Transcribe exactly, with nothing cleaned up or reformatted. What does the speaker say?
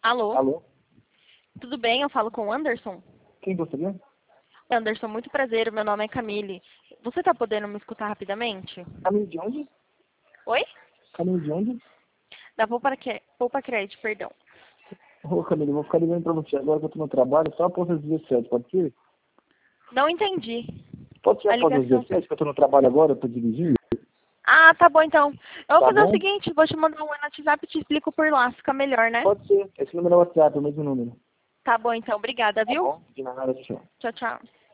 Alô? Alô? Tudo bem? Eu falo com o Anderson? Quem gostaria? Anderson, muito prazer. Meu nome é Camille. Você tá podendo me escutar rapidamente? Caminho de onde? Oi? Caminho de onde? Da Poupa, Cre- Poupa Crédito, perdão. Ô, Camila, eu vou ficar ligando pra você agora que eu tô no trabalho, só após as dezessete, pode ser? Não entendi. Pode ser A após as ligação. dezessete, que eu tô no trabalho agora, eu tô dirigindo? Ah, tá bom então. Eu vou Tá fazer o bom? seguinte, vou te mandar um WhatsApp e te explico por lá, fica melhor, né? Pode ser. Esse número é o WhatsApp, é o mesmo número. Tá bom então, obrigada, Tá viu? bom? De nada, tchau. Tchau, tchau.